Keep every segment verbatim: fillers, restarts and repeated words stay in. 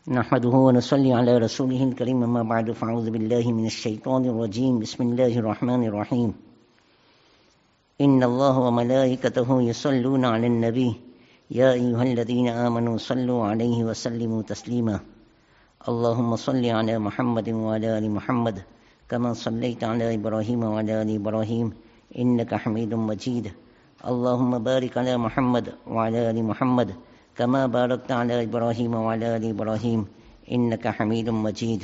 نحمده ونصلي على رسوله الكريم اما بعد فاعوذ بالله من الشيطان الرجيم بسم الله الرحمن الرحيم ان الله وملائكته يصلون على النبي يا ايها الذين امنوا صلوا عليه وسلموا تسليما اللهم صل على محمد وعلى ال محمد كما صليت على ابراهيم وعلى ال ابراهيم انك حميد مجيد اللهم بارك على محمد وعلى ال محمد كما باركت على ابراهيم وعلى ال ابراهيم انك حميد مجيد.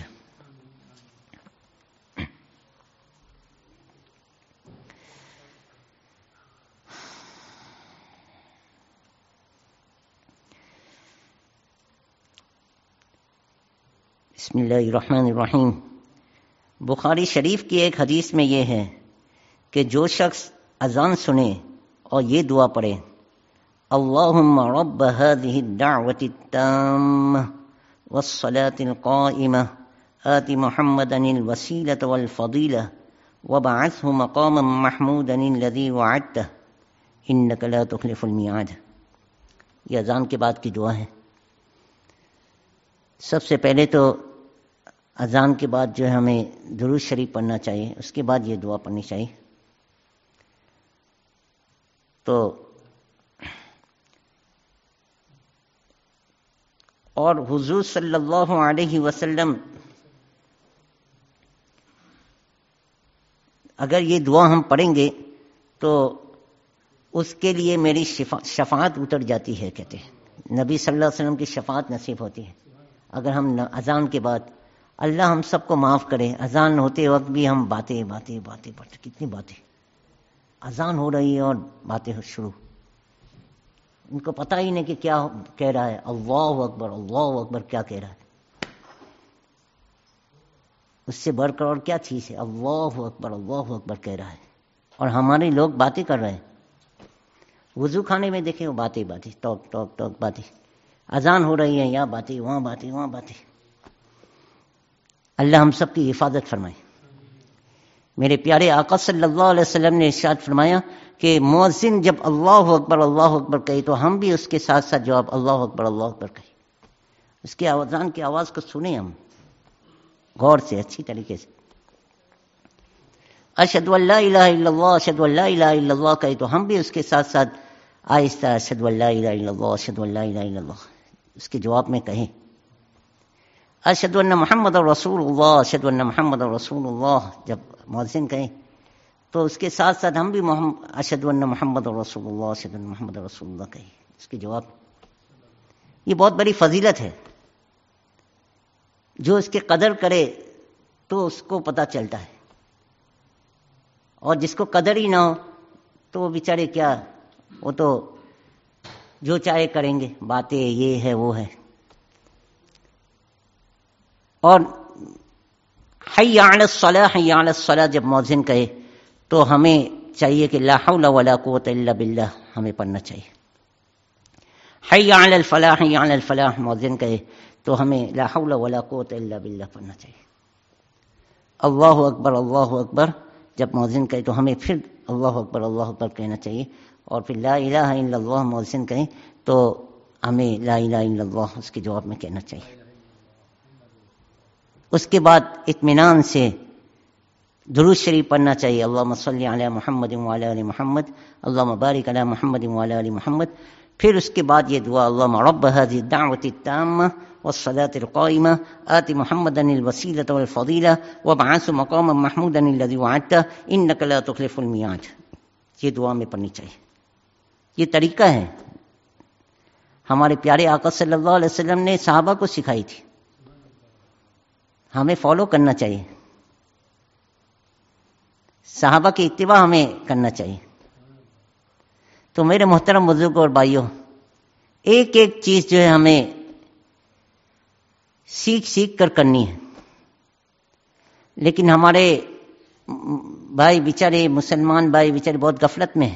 بسم اللہ الرحمن الرحیم. بخاری شریف کی ایک حدیث میں یہ ہے کہ جو شخص اذان سنے اور یہ دعا پڑھے اللهم رب هذه الدعوة التامة والصلاة القائمة آت محمدا الوسيلة والفضيلة وابعثه مقاما محمودا الذي وعدته إنك لا تخلف الميعاد. یہ اذان کے بعد کی دعا ہے. سب سے پہلے تو اذان کے بعد جو ہے ہمیں درود شریف پڑھنا چاہیے، اس کے بعد یہ دعا پڑھنی چاہیے. تو اور حضور صلی اللہ علیہ وسلم اگر یہ دعا ہم پڑھیں گے تو اس کے لیے میری شفاعت اتر جاتی ہے. کہتے ہیں نبی صلی اللہ علیہ وسلم کی شفاعت نصیب ہوتی ہے اگر ہم اذان کے بعد. اللہ ہم سب کو معاف کرے. اذان ہوتے وقت بھی ہم باتیں باتیں باتیں باتیں کتنی باتیں، اذان ہو رہی ہے اور باتیں شروع، ان کو پتہ ہی نہیں کہ کیا کہہ رہا ہے. اللہ اکبر اللہ اکبر کیا کہہ رہا ہے، اس سے بڑھ کر اور کیا چیز ہے. اللہ اکبر اللہ اکبر کہہ رہا ہے اور ہمارے لوگ باتیں کر رہے ہیں. وضو خانے میں دیکھیں وہ باتیں باتیں ٹاک ٹاک ٹاک باتیں. اذان ہو رہی ہے یہاں باتیں وہاں باتیں وہاں باتیں. اللہ ہم سب کی حفاظت فرمائے. میرے پیارے آقا صلی اللہ علیہ وسلم نے ارشاد فرمایا کہ مؤذن جب اللہ اکبر اللہ اکبر کہے تو ہم بھی اس کے ساتھ ساتھ جواب اللہ اکبر اللہ اکبر کہیں. اس کے اذان کی آواز کو سنیں ہم غور سے اچھی طریقے سے. اشہد ان لا الہ الا اللہ اشہد ان لا الہ الا اللہ کہے تو ہم بھی اس کے ساتھ ساتھ آہستہ اشہد ان لا الہ الا اللہ اشہد ان لا الہ الا اللہ اس کے جواب میں کہیں. اشہد ان محمد رسول اللہ اشہد ان محمد رسول اللہ جب مؤذن کہیں تو اس کے ساتھ ساتھ ہم بھی اشہد ان محمد رسول اللہ اشہد ان محمد رسول اللہ کہیں اس کے جواب. یہ بہت بڑی فضیلت ہے. جو اس کے قدر کرے تو اس کو پتہ چلتا ہے، اور جس کو قدر ہی نہ ہو تو وہ بیچارے کیا، وہ تو جو چاہے کریں گے، باتیں یہ ہے وہ ہے. اور حی علی الصلاۃ حی علی الصلاۃ جب مؤذن کہے تو ہمیں چاہیے کہ لا حول ولا قوت الا باللہ ہمیں پڑھنا چاہیے. حی علی الفلاح حی علی الفلاح مؤذن کہے تو ہمیں لا حول ولا قوت الا باللہ پڑھنا چاہیے. اللہ اکبر اللہ اکبر جب مؤذن کہے تو ہمیں پھر اللہ اکبر اللہ اکبر کہنا چاہیے. اور پھر لا الہ الا اللہ مؤذن کہیں تو ہمیں لا الہ الا اللہ اس کے جواب میں کہنا چاہیے. اس کے بعد اطمینان سے درود شریف پڑھنا چاہیے. اللہم صلی علی محمد وعلی آل محمد اللہم بارک علی محمد وعلی آل محمد. پھر اس کے بعد یہ دعا اللہم رب هذه الدعوة التامة والصلاة القائمة آت محمدا الوسیلة والفضیلة وابعثه مقاما محمودا الذی وعدته انک لا تخلف المیعاد. یہ دعا میں پڑھنی چاہیے. یہ طریقہ ہے ہمارے پیارے آقا صلی اللہ علیہ وسلم نے صحابہ کو سکھائی تھی، ہمیں فالو کرنا چاہیے. صحابہ کی اتباع ہمیں کرنا چاہیے. تو میرے محترم بزرگوں اور بھائیوں، ایک ایک چیز جو ہے ہمیں سیکھ سیکھ کر کرنی ہے. لیکن ہمارے بھائی بیچارے مسلمان بھائی بیچارے بہت غفلت میں ہیں.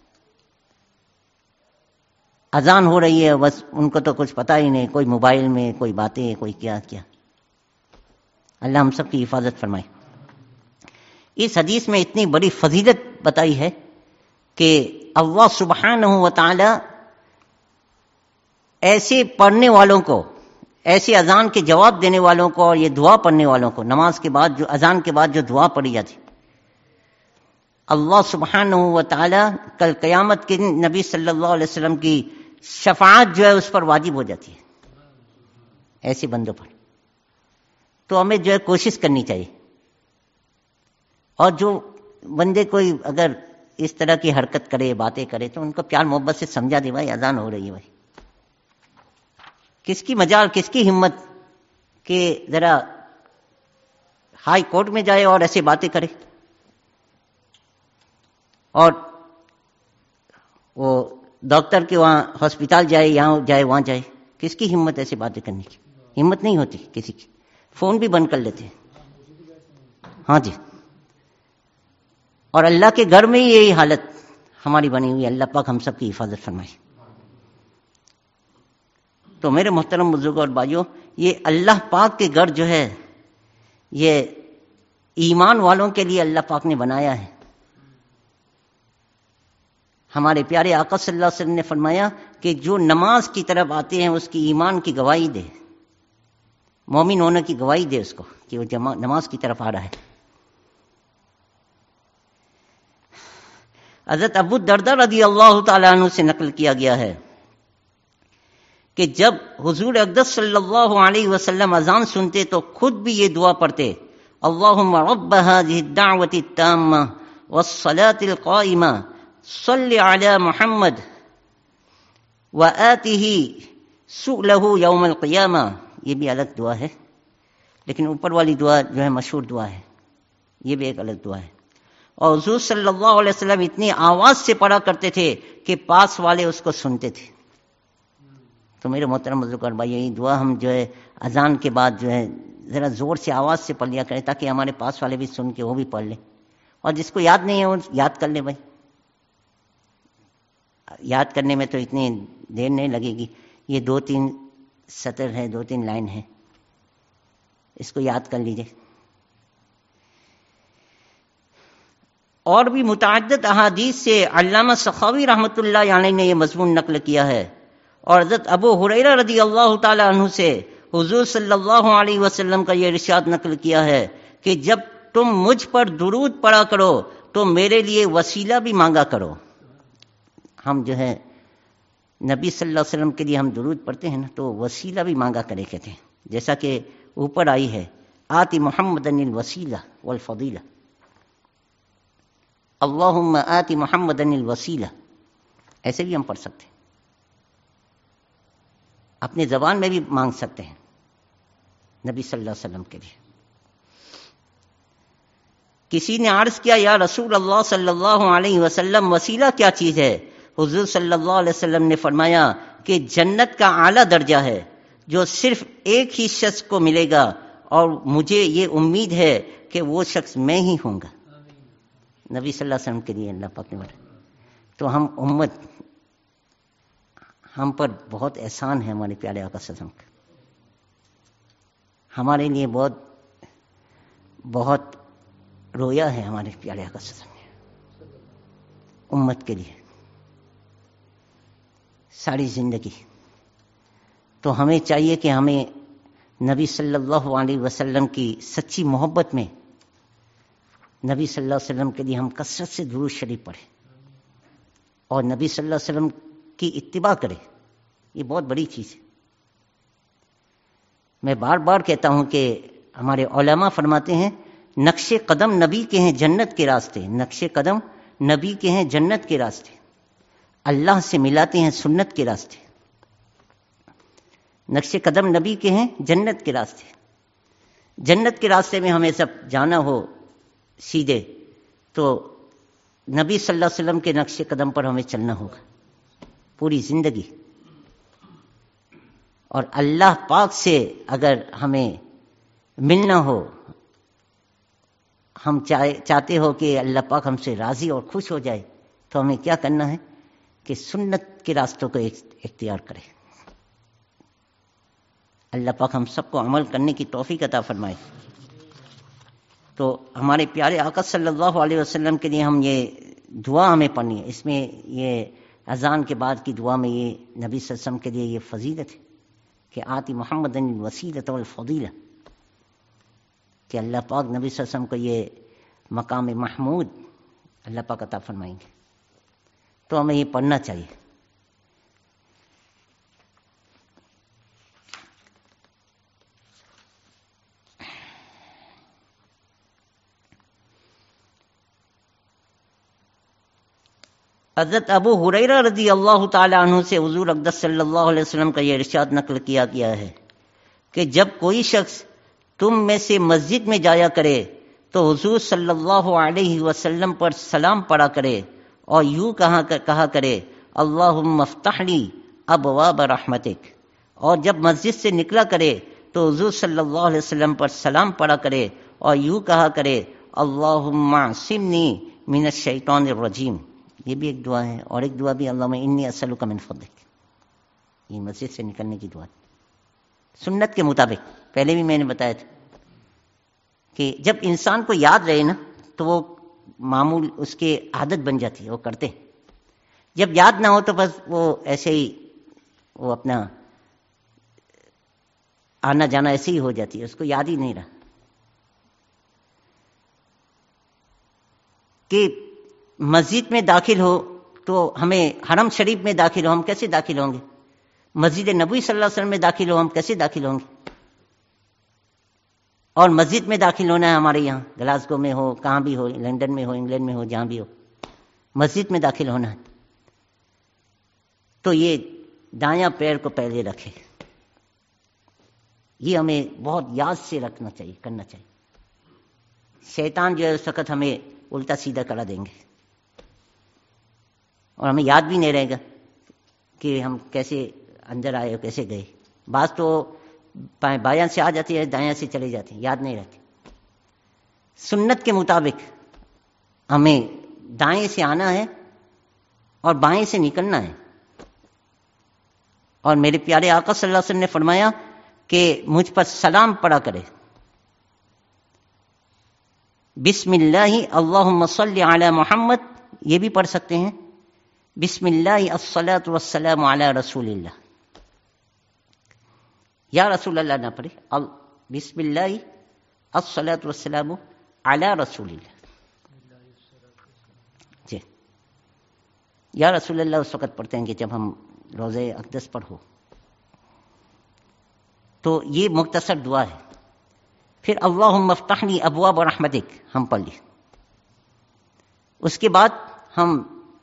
اذان ہو رہی ہے بس ان کو تو کچھ پتہ ہی نہیں، کوئی موبائل میں کوئی باتیں کوئی کیا کیا. اللہ ہم سب کی حفاظت فرمائے. اس حدیث میں اتنی بڑی فضیلت بتائی ہے کہ اللہ سبحانہ و تعالی ایسے پڑھنے والوں کو، ایسی اذان کے جواب دینے والوں کو اور یہ دعا پڑھنے والوں کو، نماز کے بعد جو اذان کے بعد جو دعا پڑھی جاتی، اللہ سبحانہ و تعالی کل قیامت کے دن نبی صلی اللہ علیہ وسلم کی شفاعت جو ہے اس پر واجب ہو جاتی ہے ایسے بندوں پر. تو ہمیں جو ہے کوشش کرنی چاہیے. اور جو بندے کوئی اگر اس طرح کی حرکت کرے، باتیں کرے، تو ان کو پیار محبت سے سمجھا دے بھائی اذان ہو رہی ہے، بھائی کس کی مجال، کس کی ہمت کہ ذرا ہائی کورٹ میں جائے اور ایسے باتیں کرے اور وہ ڈاکٹر کے وہاں ہاسپٹل جائے، یہاں جائے وہاں جائے. کس کی ہمت ایسے باتیں کرنے کی؟ ہمت نہیں ہوتی کسی کی. فون بھی بند کر لیتے ہیں. ہاں جی. اور اللہ کے گھر میں ہی یہی حالت ہماری بنی ہوئی ہے. اللہ پاک ہم سب کی حفاظت فرمائے. تو میرے محترم بزرگوں اور بھائیوں، یہ اللہ پاک کے گھر جو ہے یہ ایمان والوں کے لیے اللہ پاک نے بنایا ہے. ہمارے پیارے آقا صلی اللہ علیہ وسلم نے فرمایا کہ جو نماز کی طرف آتے ہیں اس کی ایمان کی گواہی دے، مومن ہونے کی گواہی دے اس کو کہ وہ نماز کی طرف آ رہا ہے. حضرت ابو الدرداء رضی اللہ تعالیٰ عنہ سے نقل کیا گیا ہے کہ جب حضور اقدس صلی اللہ علیہ وسلم اذان سنتے تو خود بھی یہ دعا پڑھتے، اللہم رب هذه الدعوة التامة والصلاة القائمة صل علی محمد وآتہ سؤلہ یوم القیامہ. یہ بھی الگ دعا ہے، لیکن اوپر والی دعا جو ہے مشہور دعا ہے، یہ بھی ایک الگ دعا ہے. اور حضور صلی اللہ علیہ وسلم اتنی آواز سے پڑھا کرتے تھے کہ پاس والے اس کو سنتے تھے. تو میرے محترم بزرگوں اور بھائی، یہ دعا ہم جو ہے اذان کے بعد جو ہے ذرا زور سے آواز سے پڑھ لیا کریں تاکہ ہمارے پاس والے بھی سن کے وہ بھی پڑھ لیں. اور جس کو یاد نہیں ہے وہ یاد کر لیں. بھائی یاد کرنے میں تو اتنی دیر نہیں لگے گی. یہ دو تین سطر ہے، دو تین لائن ہے، اس کو یاد کر لیجئے. اور بھی متعدد احادیث سے علامہ سخاوی رحمۃ اللہ علیہ نے یہ مضمون نقل کیا ہے. اور حضرت ابو ہریرہ رضی اللہ تعالی عنہ سے حضور صلی اللہ علیہ وسلم کا یہ ارشاد نقل کیا ہے کہ جب تم مجھ پر درود پڑھا کرو تو میرے لیے وسیلہ بھی مانگا کرو. ہم جو ہے نبی صلی اللہ علیہ وسلم کے لیے ہم درود پڑھتے ہیں نا، تو وسیلہ بھی مانگا کرے کہتے ہیں، جیسا کہ اوپر آئی ہے آتی محمدن الوسیلہ والفضیلہ، اللہم آتی محمدن الوسیلہ. ایسے بھی ہم پڑھ سکتے ہیں، اپنے زبان میں بھی مانگ سکتے ہیں نبی صلی اللہ علیہ وسلم کے لیے. کسی نے عرض کیا یا رسول اللہ صلی اللہ علیہ وسلم وسیلہ کیا چیز ہے؟ حضور صلی اللہ علیہ وسلم نے فرمایا کہ جنت کا اعلیٰ درجہ ہے جو صرف ایک ہی شخص کو ملے گا، اور مجھے یہ امید ہے کہ وہ شخص میں ہی ہوں گا. نبی صلی اللہ علیہ وسلم کے لیے اللہ پاک نے بتایا. تو ہم امت، ہم پر بہت احسان ہے ہمارے پیارے آقا صلی اللہ علیہ وسلم کا. ہمارے لیے بہت بہت رویا ہے ہمارے پیارے آقا صلی اللہ علیہ وسلم نے امت کے لیے ساری زندگی. تو ہمیں چاہیے کہ ہمیں نبی صلی اللہ علیہ وسلم کی سچی محبت میں نبی صلی اللہ علیہ وسلم کے لیے ہم کثرت سے درود شریف پڑھیں اور نبی صلی اللہ علیہ وسلم کی اتباع کریں. یہ بہت بڑی چیز ہے. میں بار بار کہتا ہوں کہ ہمارے علماء فرماتے ہیں نقش قدم نبی کے ہیں جنت کے راستے، نقش قدم نبی کے ہیں جنت کے راستے، اللہ سے ملاتے ہیں سنت کے راستے. نقش قدم نبی کے ہیں جنت کے راستے. جنت کے راستے میں ہمیں سب جانا ہو سیدھے تو نبی صلی اللہ علیہ وسلم کے نقش قدم پر ہمیں چلنا ہوگا پوری زندگی. اور اللہ پاک سے اگر ہمیں ملنا ہو، ہم چاہتے ہو کہ اللہ پاک ہم سے راضی اور خوش ہو جائے، تو ہمیں کیا کرنا ہے کہ سنت کے راستوں کو اختیار کرے. اللہ پاک ہم سب کو عمل کرنے کی توفیق عطا فرمائے. تو ہمارے پیارے آقا صلی اللہ علیہ وسلم کے لیے ہم یہ دعا ہمیں پڑھنی ہے. اس میں یہ اذان کے بعد کی دعا میں یہ نبی صلی اللہ علیہ وسلم کے لیے یہ فضیلت ہے کہ آتی محمد الوسیلۃ والفضیلہ، کہ اللہ پاک نبی صلی اللہ علیہ وسلم کو یہ مقام محمود اللہ پاک عطا فرمائیں گے. تو ہمیں یہ پڑھنا چاہیے. حضرت ابو ہریرہ رضی اللہ تعالی عنہ سے حضور اقدس صلی اللہ علیہ وسلم کا یہ ارشاد نقل کیا گیا ہے کہ جب کوئی شخص تم میں سے مسجد میں جایا کرے تو حضور صلی اللہ علیہ وسلم پر سلام پڑھا کرے اور یوں کہا کہا کرے اللہم افتح لی ابواب رحمتک، اور جب مسجد سے نکلا کرے تو حضور صلی اللہ علیہ وسلم پر سلام پڑھا کرے اور یوں کہا کرے اللہم اعصمنی من الشیطان الرجیم. یہ بھی ایک دعا ہے. اور ایک دعا بھی اللہم انی اسألک من فضلک، یہ مسجد سے نکلنے کی دعا سنت کے مطابق. پہلے بھی میں نے بتایا تھا کہ جب انسان کو یاد رہے نا تو وہ معمول اس کی عادت بن جاتی ہے، وہ کرتے. جب یاد نہ ہو تو بس وہ ایسے ہی وہ اپنا آنا جانا ایسے ہی ہو جاتی ہے، اس کو یاد ہی نہیں رہا. کہ مسجد میں داخل ہو تو ہمیں حرم شریف میں داخل ہو ہم کیسے داخل ہوں گے؟ مسجد نبوی صلی اللہ علیہ وسلم میں داخل ہو ہم کیسے داخل ہوں گے؟ اور مسجد میں داخل ہونا ہے ہمارے یہاں گلاسگو میں ہو، کہاں بھی ہو، لندن میں ہو، انگلینڈ میں ہو، جہاں بھی ہو، مسجد میں داخل ہونا ہے تو یہ دایاں پیر کو پہلے رکھے. یہ ہمیں بہت یاد سے رکھنا چاہیے، کرنا چاہیے. شیطان جو ہے اس وقت ہمیں الٹا سیدھا کرا دیں گے اور ہمیں یاد بھی نہیں رہے گا کہ ہم کیسے اندر آئے اور کیسے گئے. بعض تو بایاں سے آ جاتی ہے، دایاں سے چلے جاتے ہیں، یاد نہیں رہتی. سنت کے مطابق ہمیں دائیں سے آنا ہے اور بائیں سے نکلنا ہے. اور میرے پیارے آقا صلی اللہ علیہ وسلم نے فرمایا کہ مجھ پر سلام پڑھا کرے. بسم اللہ اللہم صلی علی محمد، یہ بھی پڑھ سکتے ہیں. بسم اللہ الصلاۃ والسلام علی رسول اللہ. یا رسول اللہ نہ پڑھے، بسم اللہ الصلاۃ والسلام علی رسول اللہ. جی یا رسول اللہ اس وقت پڑھتے ہیں کہ جب ہم روزے اقدس پر ہو. تو یہ مختصر دعا ہے. پھر اللہم افتح لی ابواب رحمتک ہم پڑھ لی. اس کے بعد ہم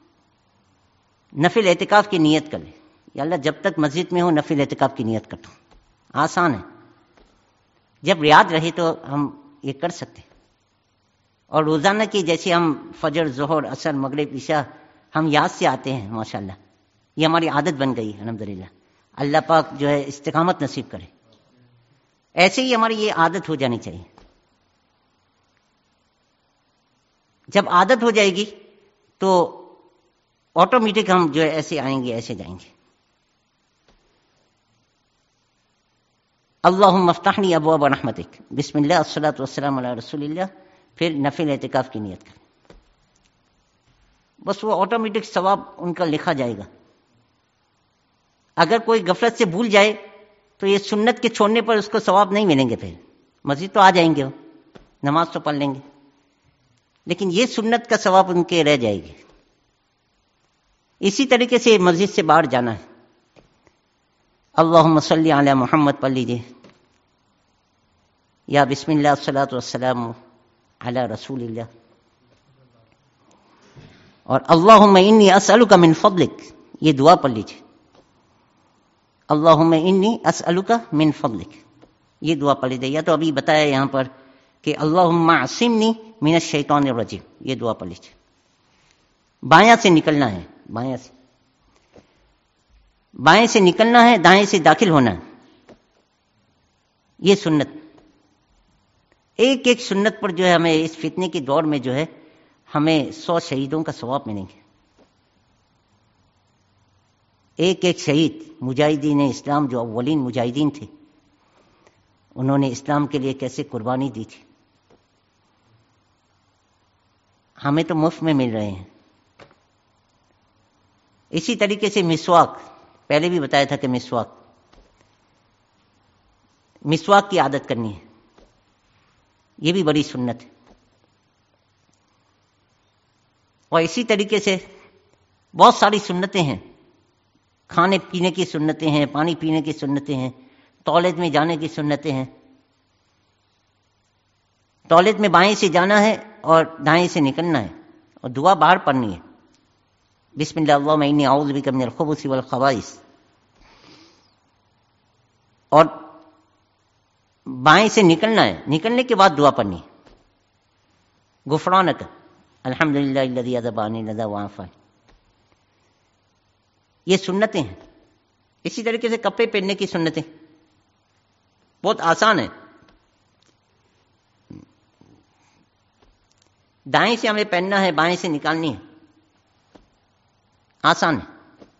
نفل اعتکاف کی نیت کر لیں. یا اللہ جب تک مسجد میں ہو نفل اعتکاف کی نیت کرتا ہوں. آسان ہے، جب یاد رہے تو ہم یہ کر سکتے. اور روزانہ کی جیسے ہم فجر، ظہر، عصر، مغرب، عشاء ہم یاد سے آتے ہیں ماشاءاللہ. یہ ہماری عادت بن گئی الحمدللہ. اللہ پاک جو ہے استقامت نصیب کرے. ایسے ہی ہماری یہ عادت ہو جانی چاہیے. جب عادت ہو جائے گی تو آٹومیٹک ہم جو ہے ایسے آئیں گے، ایسے جائیں گے. اللہم افتح لی ابواب رحمتک، بسم اللہ الصلاۃ والسلام علی رسول اللہ. پھر نفل اعتکاف کی نیت کریں. بس وہ آٹومیٹک ثواب ان کا لکھا جائے گا. اگر کوئی غفلت سے بھول جائے تو یہ سنت کے چھوڑنے پر اس کو ثواب نہیں ملیں گے. پھر مسجد تو آ جائیں گے، وہ نماز تو پڑھ لیں گے، لیکن یہ سنت کا ثواب ان کے رہ جائے گی. اسی طریقے سے مسجد سے باہر جانا ہے. اللہم صلی علی محمد پڑھ لیجیے، یا بسم اللہ الصلاۃ والسلام علی رسول اللہ. اور اللہم انی اسألک من فضلک، یہ دعا پڑھ لیجیے. اللہم انی اسألک من فضلک، یہ دعا پڑھ لیجیے. یا تو ابھی بتایا یہاں پر کہ اللہم اعصمنی من الشیطان الرجیم، یہ دعا پڑھ لیجیے. بایاں سے نکلنا ہے، بایاں سے بائیں سے نکلنا ہے، دائیں سے داخل ہونا ہے. یہ سنت، ایک ایک سنت پر جو ہے ہمیں اس فتنے کے دور میں جو ہے ہمیں سو شہیدوں کا ثواب ملیں گے. ایک ایک شہید مجاہدین اسلام جو اولین مجاہدین تھے، انہوں نے اسلام کے لیے کیسے قربانی دی تھی. ہمیں تو مفت میں مل رہے ہیں. اسی طریقے سے مسواک، پہلے بھی بتایا تھا کہ مسواک مسواک کی عادت کرنی ہے، یہ بھی بڑی سنت ہے. اور اسی طریقے سے بہت ساری سنتیں ہیں، کھانے پینے کی سنتیں ہیں، پانی پینے کی سنتیں ہیں، ٹوائلٹ میں جانے کی سنتیں ہیں. ٹوائلٹ میں بائیں سے جانا ہے اور دائیں سے نکلنا ہے، اور دعا باہر پڑھنی ہے، بسم اللہ اللہم انی اعوذ بک من الخبث والخبائث. اور بائیں سے نکلنا ہے، نکلنے کے بعد دعا پڑھنی ہے، غفرانک الحمدللہ الذی اذھب عنی الأذى وعافانی. یہ سنتیں ہیں. اسی طریقے سے کپڑے پہننے کی سنتیں بہت آسان ہیں. دائیں سے ہمیں پہننا ہے، بائیں سے نکالنی ہے، آسان ہے.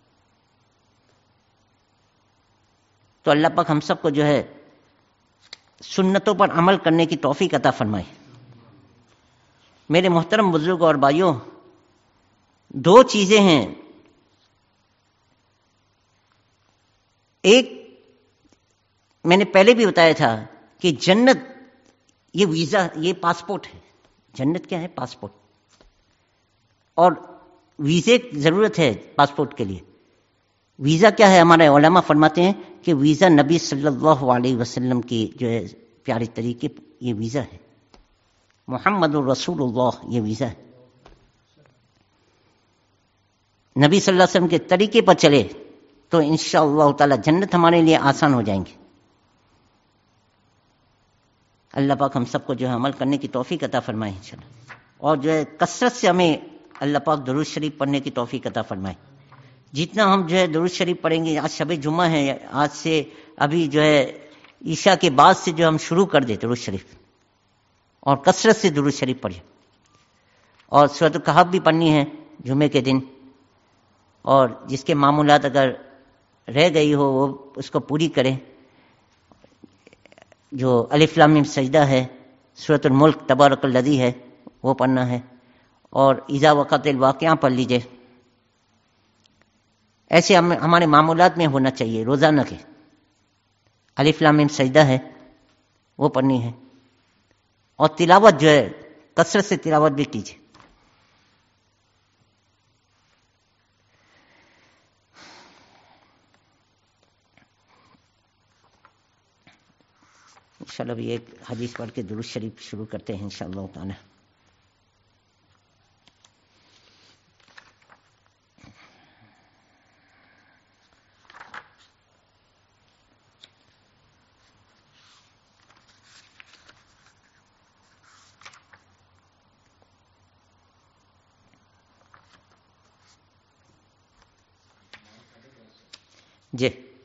تو اللہ پاک ہم سب کو جو ہے سنتوں پر عمل کرنے کی توفیق عطا فرمائے. میرے محترم بزرگ اور بھائیوں، دو چیزیں ہیں. ایک میں نے پہلے بھی بتایا تھا کہ جنت یہ ویزا، یہ پاسپورٹ ہے. جنت کیا ہے؟ پاسپورٹ. اور ویزے کی ضرورت ہے پاسپورٹ کے لیے. ویزا کیا ہے؟ ہمارے علماء فرماتے ہیں کہ ویزا نبی صلی اللہ علیہ وسلم کی جو ہے پیارے طریقے، یہ ویزا ہے. محمد الرسول اللہ یہ ویزا ہے. نبی صلی اللہ علیہ وسلم کے طریقے پر چلے تو انشاءاللہ تعالی جنت ہمارے لیے آسان ہو جائیں گے. اللہ پاک ہم سب کو جو ہے عمل کرنے کی توفیق عطا فرمائے انشاءاللہ. اور جو ہے کثرت سے ہمیں اللہ پاک درود شریف پڑھنے کی توفیق عطا فرمائے. جتنا ہم جو ہے درود شریف پڑھیں گے، آج شب جمعہ ہے، آج سے ابھی جو ہے عشاء کے بعد سے جو ہم شروع کر دیں درود شریف، اور کثرت سے درود شریف پڑھیں. اور سورۃ الکہف بھی پڑھنی ہے جمعے کے دن. اور جس کے معمولات اگر رہ گئی ہو وہ اس کو پوری کریں. جو الف لام میم سجدہ ہے، سورۃ الملک تبارک الذی ہے، وہ پڑھنا ہے. اور اذا وقعت الواقعہ پڑھ لیجئے. ایسے ہم ہمارے معمولات میں ہونا چاہیے روزانہ کے. الف لام میم سجدہ ہے وہ پڑھنی ہے. اور تلاوت جو ہے کثرت سے تلاوت بھی کیجیے. انشاءاللہ بھی ایک حدیث پڑھ کے درود شریف شروع کرتے ہیں انشاءاللہ تعالی. جی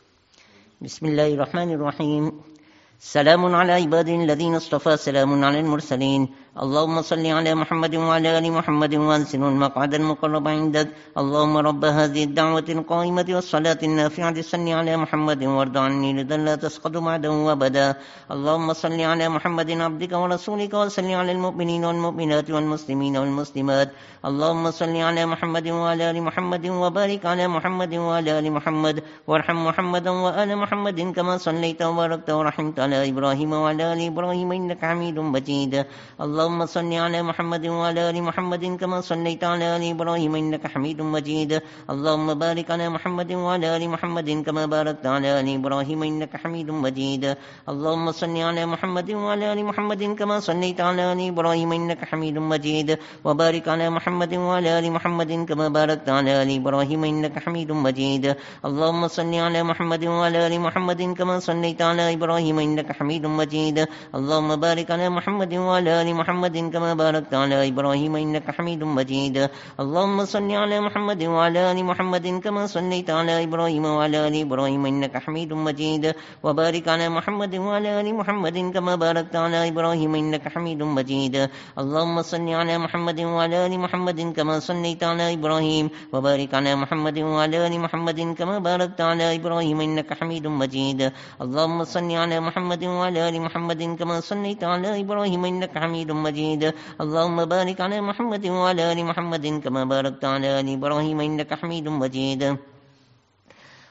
بسم اللہ الرحمن الرحیم. سلام علی عباد الذین اصطفى سلام علی المرسلین. اللهم صل على محمد وعلى آل محمد وانزل المقعد المقرب عندك. اللهم رب هذه الدعوة القائمة والصلاة النافعة صل على محمد وارض عني رضا لا تسقط بعده أبدا. اللهم صل على محمد عبدك ورسولك وصل على المؤمنين والمؤمنات والمسلمين والمسلمات. اللهم صل على محمد وعلى آل محمد وبارك على محمد وعلى آل محمد وارحم محمدا وآل محمد كما صليت وباركت ورحمت على إبراهيم وعلى آل إبراهيم إنك حميد مجيد. اللهم صل على محمد وعلى آل محمد كما صليت على آل إبراهيم إنك حميد مجيد. اللهم بارك على محمد وعلى آل محمد كما باركت على آل إبراهيم إنك حميد مجيد. اللهم صل على محمد وعلى آل محمد كما صليت على آل إبراهيم إنك حميد مجيد. وبارك على محمد وعلى آل محمد كما باركت على آل إبراهيم إنك حميد مجيد. اللهم صل على محمد وعلى آل محمد كما صليت على إبراهيم إنك حميد مجيد. اللهم بارك على محمد وعلى آل محمد كما باركت على إبراهيم إنك حميد مجيد. اللهم صل على محمد وعلى آل محمد كما صليت على إبراهيم وعلى آل إبراهيم إنك حميد مجيد. وبارك على محمد وعلى آل محمد كما باركت على إبراهيم إنك حميد مجيد. اللهم صل على محمد وعلى آل محمد كما صليت على إبراهيم وبارك على محمد وعلى آل محمد كما باركت على إبراهيم إنك حميد مجيد. اللهم صل على محمد وعلى آل محمد كما صليت على إبراهيم إنك حميد مجيد. اللهم بارك على محمد وعلى آل محمد كما باركت على آل إبراهيم إنك حميد مجيد.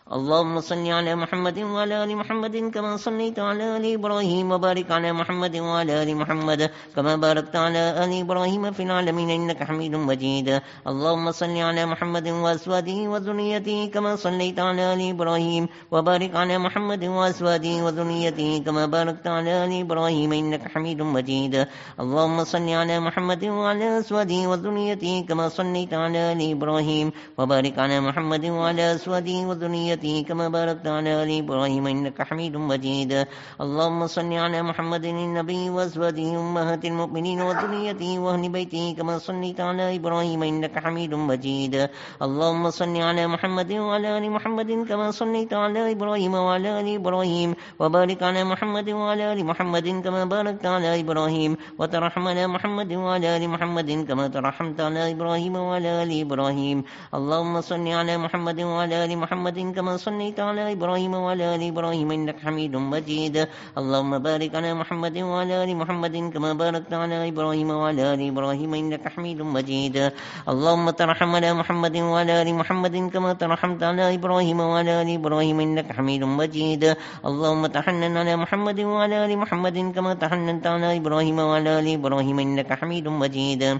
اللهم صل على محمد وعلى آل محمد كما صليت على آل إبراهيم وبارك على محمد وعلى آل محمد كما باركت على آل إبراهيم في العالمين إنك حميد مجيد. اللهم صل على محمد وأزواجه وذريته كما صليت على آل إبراهيم وبارك على محمد وأزواجه وذريته كما باركت على آل إبراهيم إنك حميد مجيد. اللهم صل على محمد وعلى أزواجه وذريته كما صليت على آل إبراهيم وبارك على محمد وعلى أزواجه وذريته كما باركت على آل إبراهيم إنك حميد مجيد. اللهم صل على محمد النبي وأزواجه أمهات المؤمنين وذريته وأهل بيته كما صليت على إبراهيم إنك حميد مجيد. اللهم صل على محمد وعلى آل محمد كما صليت على إبراهيم وعلى آل إبراهيم وبارك على محمد وعلى آل محمد كما باركت على إبراهيم وترحم على محمد وعلى آل محمد كما ترحمت على إبراهيم وعلى آل إبراهيم. اللهم صل على محمد وعلى آل محمد كما صليت على إبراهيم وعلى آل إبراهيم إنك حميد مجيد. اللهم بارك على محمد وعلى آل محمد كما باركت على إبراهيم وعلى آل إبراهيم إنك حميد مجيد. اللهم ترحم على محمد وعلى آل محمد كما ترحمت على إبراهيم وعلى آل إبراهيم إنك حميد مجيد. اللهم تحنن على محمد وعلى آل محمد كما تحننت على إبراهيم وعلى آل إبراهيم إنك حميد مجيد.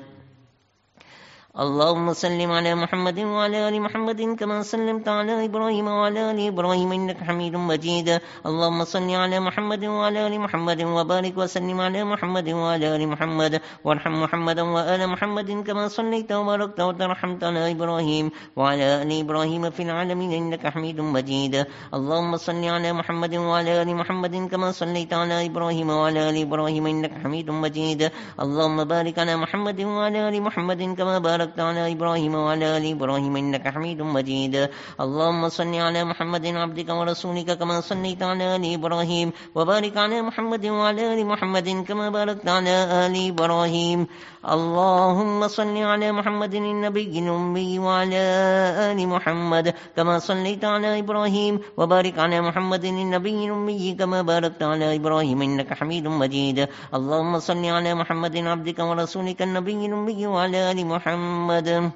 اللهم سلم على محمد وعلى آل محمد كما سلمت على إبراهيم وعلى آل إبراهيم إنك حميد مجيد. اللهم صل على محمد وعلى آل محمد وبارك وسلم على محمد وعلى آل محمد وارحم محمدا وآل محمد كما صليت وباركت وترحمت على إبراهيم وعلى آل إبراهيم في العالمين إنك حميد مجيد. اللهم صل على محمد وعلى آل محمد كما صليت على إبراهيم وعلى آل إبراهيم إنك حميد مجيد. اللهم بارك على محمد وعلى آل محمد كما باركت على إبراهيم وعلى آل إبراهيم إنك حميد مجيد. اللهم صل على محمد عبدك ورسولك كما صليت على آل إبراهيم وبارك على محمد وعلى آل محمد كما باركت على آل إبراهيم. اللهم صل على محمد النبي الأمي وعلى آل محمد كما صليت على إبراهيم وبارك على محمد النبي الأمي كما باركت على إبراهيم إنك حميد مجيد. اللهم صل على محمد عبدك ورسولك النبي الأمي وعلى آل محمد.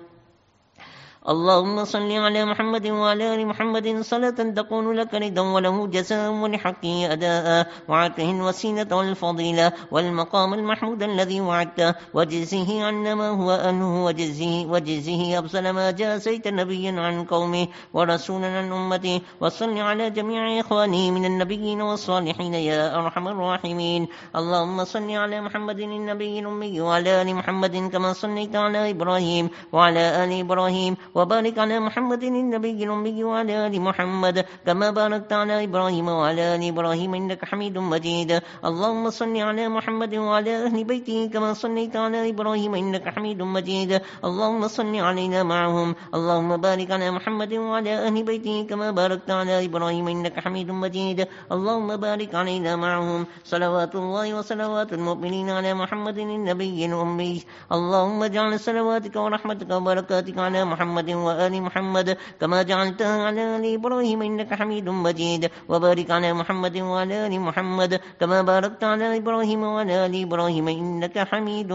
اللهم صل على محمد وعلى آل محمد صلاة تكون لك رضا وله جزاء ولحقه أداء وعطه الوسيلة والفضيلة والمقام المحمود الذي وعدته وجزه عنا ما هو أهله وجزه, وجزه أفضل ما جازيت نبيا عن قومه ورسولا عن أمته. وصل على جميع إخوانه من النبيين والصالحين يا أرحم الراحمين. اللهم صل على محمد النبي الأمي وعلى آل محمد كما صليت على إبراهيم وعلى آل إبراهيم وبارك على محمد النبي الأمي وعلى آل محمد كما باركت على إبراهيم وعلى آل إبراهيم إنك حميد مجيد. اللهم صل على محمد وعلى أهل بيته كما صليت على إبراهيم إنك حميد مجيد. اللهم صل علينا معهم. اللهم بارك على محمد وعلى أهل بيته كما باركت على إبراهيم إنك حميد مجيد. اللهم بارك علينا معهم. صلوات الله وصلوات المؤمنين على محمد النبي الأمي. اللهم اجعل صلواتك ورحمتك وبركاتك على محمد وآل محمد كما جعلتها على آل إبراهيم إنك حميد مجيد. وبارك على محمد وعلى آل محمد كما باركت على إبراهيم وعلى آل إبراهيم إنك حميد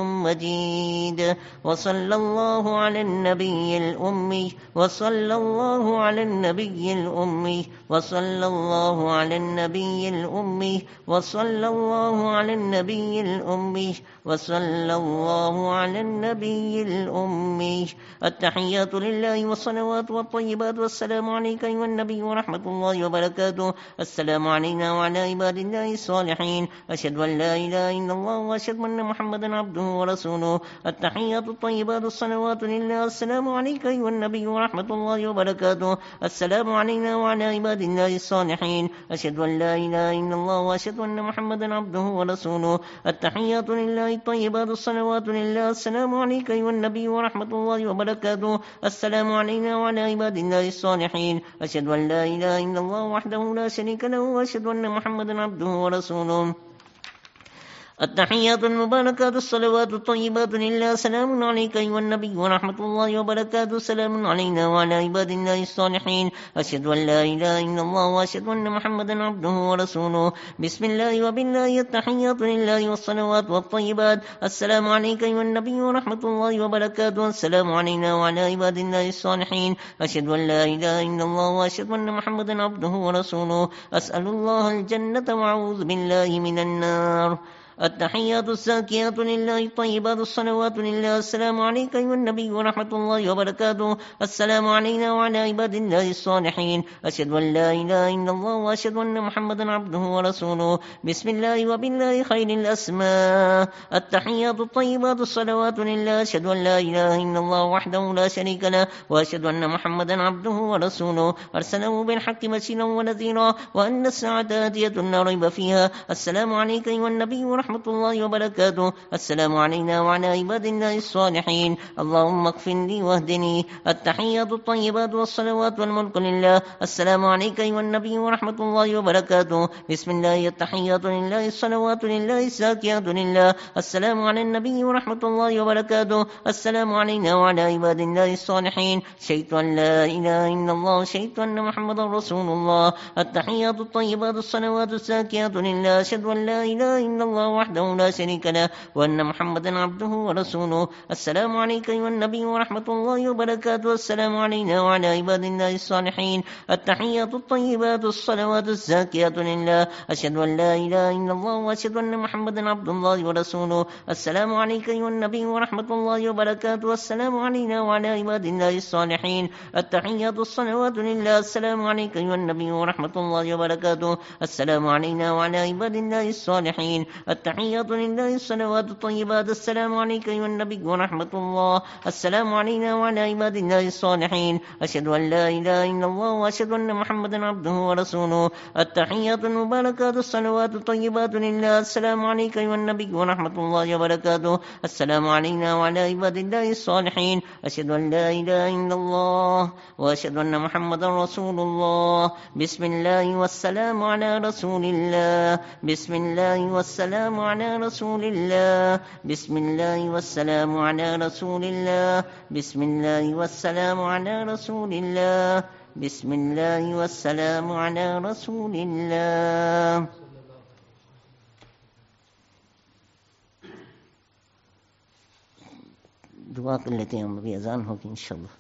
مجيد. وصلى الله على النبي الأمي وصلى الله على النبي الأمي وصلى الله على النبي الأمي وصلى الله على النبي الأمي وصلى الله على النبي الأمي. التحيات لله والصلوات والطيبات والسلام عليك أيها النبي ورحمة الله وبركاته. السلام علينا وعلى عباد الله الصالحين. أشهد أن لا إله إلا الله وأشهد أن محمدا عبده ورسوله. التحيات الطيبات الصلوات لله. السلام عليك أيها النبي ورحمة الله وبركاته. السلام علينا وعلى عباد الله الصالحين. أشهد أن لا إله إلا الله وأشهد أن محمدا عبده ورسوله. التحيات لله الطيبات الصلوات لله. السلام عليك أيها النبي ورحمة الله وبركاته. السلام علينا وعلى عباد الله الصالحين. أشهد أن لا إله إلا الله وحده لا شريك له وأشهد أن محمدا عبده ورسوله. التحيات المباركات الصلوات الطيبات لله. سلام عليك أيها النبي ورحمة الله وبركاته. سلام علينا وعلى عباد الله الصالحين. أشهد أن لا إله إلا الله وأشهد أن محمدا عبده ورسوله. بسم الله وبالله. التحيات لله والصلوات والطيبات. السلام عليك أيها النبي ورحمة الله وبركاته. السلام علينا وعلى عباد الله الصالحين. أشهد أن لا إله إلا الله وأشهد أن محمدا عبده ورسوله. أسأل الله الجنة وأعوذ بالله من النار. التحيات الزاكيات لله الطيبات الصلوات لله. السلام عليك أيها النبي ورحمة الله وبركاته. السلام علينا وعلى عباد الله الصالحين. أشهد أن لا إله إلا الله وأشهد أن محمدا عبده ورسوله. بسم الله وبالله خير الأسماء. التحيات الطيبات الصلوات لله. أشهد أن لا إله إلا الله وحده لا شريك له وأشهد أن محمدا عبده ورسوله. أرسله بالحق بشيرا ونذيرا وأن الساعة آتية لا ريب فيها. السلام عليك أيها النبي ورحمة الله وبركاته. السلام علينا وعلى عباد الله الصالحين. اللهم اغفر لي واهدني. التحيات الطيبات والصلوات والملك لله. السلام عليك أيها النبي ورحمة الله وبركاته. بسم الله. التحيات لله الصلوات لله الزاكيات لله. السلام على النبي ورحمة الله وبركاته. السلام علينا وعلى عباد الله الصالحين. شهدت أن لا إله إلا الله. شهدت أن محمدا رسول الله. التحيات الطيبات الصلوات الزاكيات لله. أشهد أن لا إله إلا الله وحده لا شريك له وأن محمدا عبده ورسوله. السلام عليك أيها النبي ورحمة الله وبركاته. السلام علينا وعلى عباد الله الصالحين. التحيات الطيبات الصلوات الزاكيات لله. أشهد أن لا إله إلا الله وأشهد أن محمدا عبد الله ورسوله. السلام عليك أيها النبي ورحمة الله وبركاته. السلام علينا وعلى عباد الله الصالحين. التحيات الصلوات لله. السلام عليك أيها النبي ورحمة الله وبركاته. السلام علينا وعلى عباد الله الصالحين. التحيات لله الصلوات الطيبات. السلام عليك أيها النبي ورحمة الله. السلام علينا وعلى عباد الله الصالحين. أشهد أن لا إله إلا الله وأشهد أن محمدا عبده ورسوله. التحيات المباركات الصلوات الطيبات لله. السلام عليك أيها النبي ورحمة الله وبركاته. السلام علينا وعلى عباد الله الصالحين. أشهد أن لا إله إلا الله وأشهد أن محمدا رسول الله. بسم الله والسلام على رسول الله. بسم الله والسلام على رسول الله. بسم الله والسلام على رسول الله. بسم الله والسلام على رسول الله. بسم الله والسلام على رسول الله. دعا کر لیتے ہیں، ہم ابھی اذان ہوگی انشاءاللہ.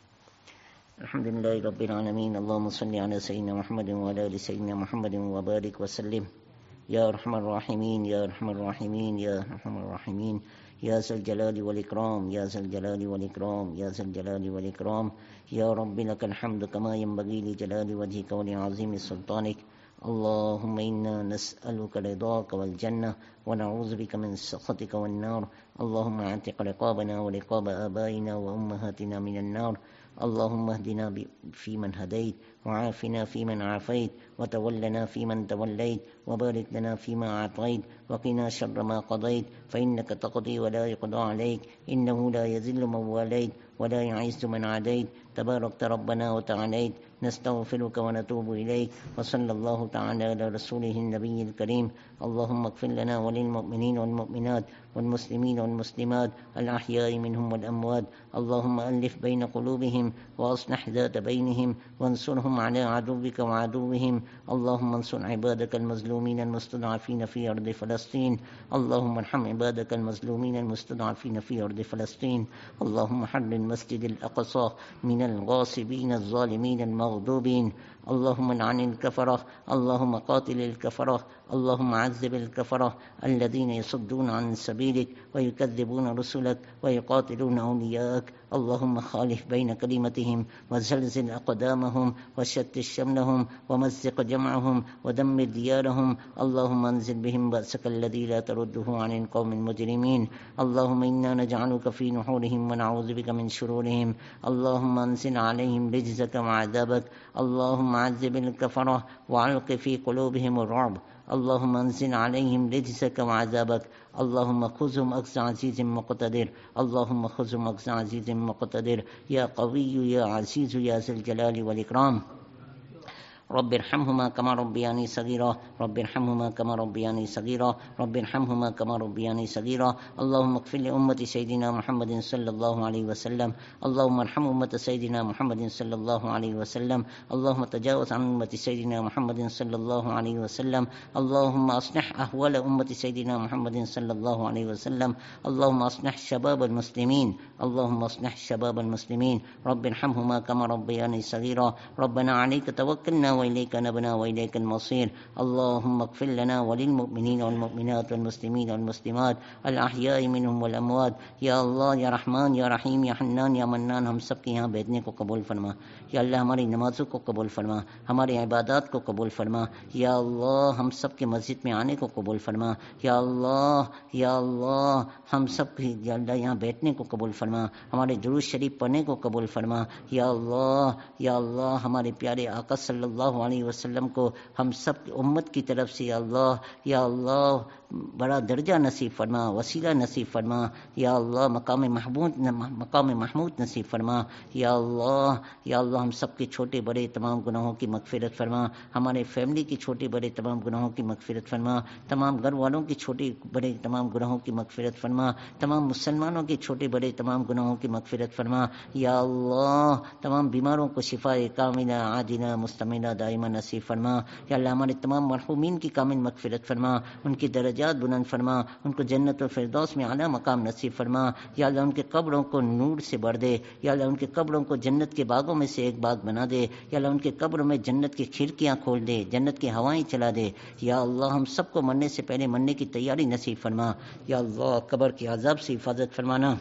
الحمد لله رب العالمين. اللهم صل على سيدنا محمد وعلى آل سيدنا محمد وبارك وسلم. يا أرحم الراحمين يا أرحم الراحمين يا أرحم الراحمين يا ذا الجلال والإكرام يا ذا الجلال والإكرام يا ذا الجلال والإكرام. يا رب لك الحمد كما ينبغي لجلال وجهك ولعظيم سلطانك. اللهم إنا نسألك رضاك والجنة ونعوذ بك من سخطك والنار. اللهم اعتق رقابنا ورقاب آبائنا وأمهاتنا من النار. اللهم اهدنا فيمن هديت وعافنا فيمن عافيت وتولنا فيمن توليت وبارك لنا فيما أعطيت وقنا شر ما قضيت فإنك تقضي ولا يقضى عليك إنه لا يذل من واليت ولا يعز من عاديت تباركت ربنا وتعاليت. نستغفرك ونتوب إليك. وصلى الله تعالى على رسوله النبي الكريم. اللهم اغفر لنا وللمؤمنين والمؤمنات والمسلمين والمسلمات الأحياء منهم والأموات. اللهم ألف بين قلوبهم وأصلح ذات بينهم وانصرهم على عدوك وعدوهم. اللهم انصر عبادك المظلومين المستضعفين في أرض فلسطين. اللهم ارحم عبادك المظلومين المستضعفين في أرض فلسطين. اللهم حرر المسجد الأقصى من الغاصبين الظالمين المغضوبين. اللهم لعن الكفرة. اللهم قاتل الكفرة. اللهم عذب الكفرة الذين يصدون عن سبيلك ويكذبون رسلك ويقاتلون أولياءك. اللهم خالف بين كلمتهم وزلزل أقدامهم وشتت شملهم ومزق جمعهم ودمر ديارهم. اللهم انزل بهم بأسك الذي لا ترده عن القوم المجرمين. اللهم إنا نجعلك في نحورهم ونعوذ بك من شرورهم. اللهم انزل عليهم رجزك وعذابك. اللهم عذب الكفرة وعلق في قلوبهم الرعب. اللهم انزل عليهم رجزك وعذابك. اللهم خذهم أخذ عزيز مقتدر. اللهم خذهم أخذ عزيز مقتدر. يا قوي يا عزيز يا ذا الجلال والإكرام. رب ارحمهما كما ربياني صغيرا رب ارحمهما كما ربياني صغيرا رب ارحمهما كما ربياني صغيرا اللهم اغفر لأمة سيدنا محمد صلى الله عليه وسلم اللهم ارحم أمة سيدنا محمد صلى الله عليه وسلم اللهم تجاوز عن أمة سيدنا محمد صلى الله عليه وسلم اللهم أصلح أحوال أمة سيدنا محمد صلى الله عليه وسلم اللهم أصلح شباب المسلمين اللهم أصلح شباب المسلمين رب ارحمهما كما ربياني صغيرا ربنا عليك توكلنا وإليك نبنا وإليك المصير اللهم اغفر لنا وللمؤمنين والمؤمنات والمسلمين والمسلمات الأحياء منهم والأموات یا اللہ یا رحمان یا رحیم یا حنان یا منان ہم سب کے یہاں بیٹھنے کو قبول فرما یا اللہ ہماری نمازوں کو قبول فرما ہماری عبادات کو قبول فرما یا اللہ ہم سب کے مسجد میں آنے کو قبول فرما یا اللہ یا اللہ ہم سب کی یا اللہ یہاں بیٹھنے کو قبول فرما ہمارے درود شریف پڑھنے کو قبول فرما یا اللہ یا اللہ ہمارے پیارے آقا صلی اللہ علیہ وسلم کو ہم سب کی امت کی طرف سے یا اللہ یا اللہ بڑا درجہ نصیب فرما وسیلہ نصیب فرما یا اللہ مقام محمود مقام محمود نصیب فرما یا اللہ یا اللہ ہم سب کے چھوٹے بڑے تمام گناہوں کی مغفرت فرما ہمارے فیملی کی چھوٹے بڑے تمام گناہوں کی مغفرت فرما تمام گھر والوں کی چھوٹے بڑے تمام گناہوں کی مغفرت فرما تمام مسلمانوں کے چھوٹے بڑے تمام گناہوں کی مغفرت فرما یا اللہ تمام بیماروں کو شفا کاملہ عاجلہ مستمرہ دائمہ نصیب فرما یا اللہ ہمارے تمام مرحومین کی کامل مغفرت فرما ان کی درجات بلند فرما ان کو جنت الفردوس میں اعلیٰ مقام نصیب فرما یا اللہ ان کے قبروں کو نور سے بھر دے یا اللہ ان کے قبروں کو جنت کے باغوں میں سے ایک باغ بنا دے یا اللہ ان کے قبروں میں جنت کی کھڑکیاں کھول دے جنت کی ہوائیں چلا دے یا اللہ ہم سب کو مرنے سے پہلے مرنے کی تیاری نصیب فرما یا اللہ قبر کے عذاب سے حفاظت فرمانا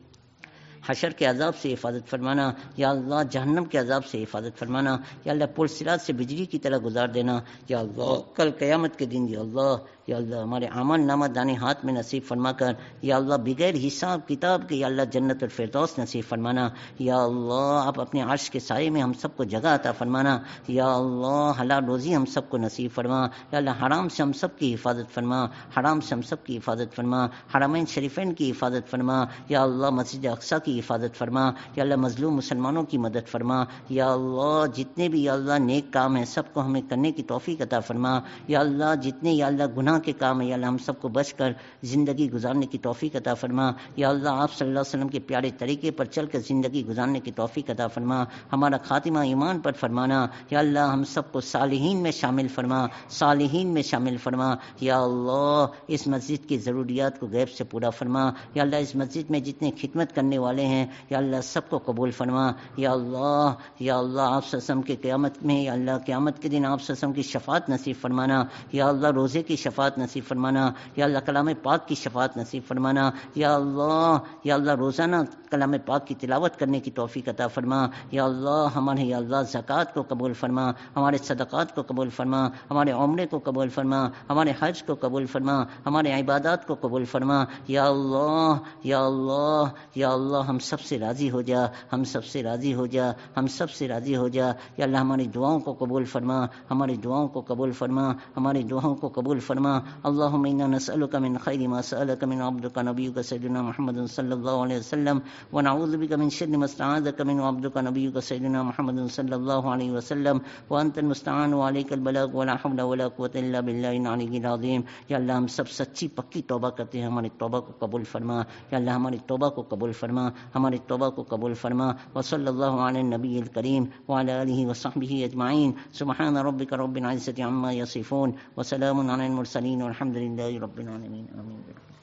حشر کے عذاب سے حفاظت فرمانا یا اللہ جہنم کے عذاب سے حفاظت فرمانا یا اللہ پل صراط سے بجلی کی طرح گزار دینا یا اللہ کل قیامت کے دن یا اللہ یا اللہ ہمارے عمل نامہ دانے ہاتھ میں نصیب فرما کر یا اللہ بغیر حساب کتاب کے یا اللہ جنت الفردوس نصیب فرمانا یا اللہ آپ اپنے عرش کے سائے میں ہم سب کو جگہ عطا فرمانا یا اللہ حلال روزی ہم سب کو نصیب فرما یا اللہ حرام سے ہم سب کی حفاظت فرما حرام سے ہم سب کی حفاظت فرما حرمین شریفین کی حفاظت فرما یا اللہ مسجد اقصی کی حفاظت فرما یا اللہ مظلوم مسلمانوں کی مدد فرما یا اللہ جتنے بھی یا اللہ نیک کام ہیں سب کو ہمیں کرنے کی توفیق عطا فرما یا اللہ جتنے یا اللہ گناہ کے کام ہے یا اللہ ہم سب کو بچ کر زندگی گزارنے کی توفیق عطا فرما یا اللہ آپ صلی اللہ علیہ وسلم کے پیارے طریقے پر چل کر زندگی گزارنے کی توفیق عطا فرما ہمارا خاتمہ ایمان پر فرمانا یا اللہ ہم سب کو صالحین میں شامل فرما صالحین میں شامل فرما یا اللہ اس مسجد کی ضروریات کو غیب سے پورا فرما یا اللہ اس مسجد میں جتنے خدمت کرنے والے ہیں یا اللہ سب کو قبول فرما یا اللہ یا اللہ آپ صلی اللہ علیہ وسلم کے قیامت میں یا اللہ قیامت کے دن آپ صلی اللہ علیہ وسلم کی شفاعت نصیب فرمانا یا اللہ روزے کی شفاعت نصیب فرمانا یا اللہ کلام پاک کی شفاعت نصیب فرمانا یا اللہ یا اللہ روزانہ کلام پاک کی تلاوت کرنے کی توفیق عطا فرما یا اللہ ہمارے یا اللہ زکوٰۃ کو قبول فرما ہمارے صدقات کو قبول فرما ہمارے عمرے کو قبول فرما ہمارے حج کو قبول فرما ہمارے عبادات کو قبول فرما یا اللہ یا اللہ یا اللہ ہم سب سے راضی ہو جا ہم سب سے راضی ہو جا ہم سب سے راضی ہو جا یا اللہ ہماری دعاؤں کو قبول فرما ہماری دعاؤں کو قبول فرما ہماری دعاؤں کو قبول فرما اللهم انا نسألك من خير ما سألك من عبدك نبيك سيدنا محمد صلى الله عليه وسلم ونعوذ بك من شر ما استعاذك من عبدك نبيك سيدنا محمد صلى الله عليه وسلم وانت المستعان وعليك البلاغ ولا حول ولا قوة الا بالله العلي العظيم یا اللہ ہم سب سچی پکی توبہ کرتے ہیں ہماری توبہ کو قبول فرما یا اللہ ہماری توبہ کو قبول فرما ہماری توبہ کو قبول فرما وصلی اللہ علی النبی الکریم وعلی آلہ وصحبہ اجمعین سبحان ربک رب العزة عما یصفون وسلام علی المرسلین والحمد للہ رب العالمین آمین.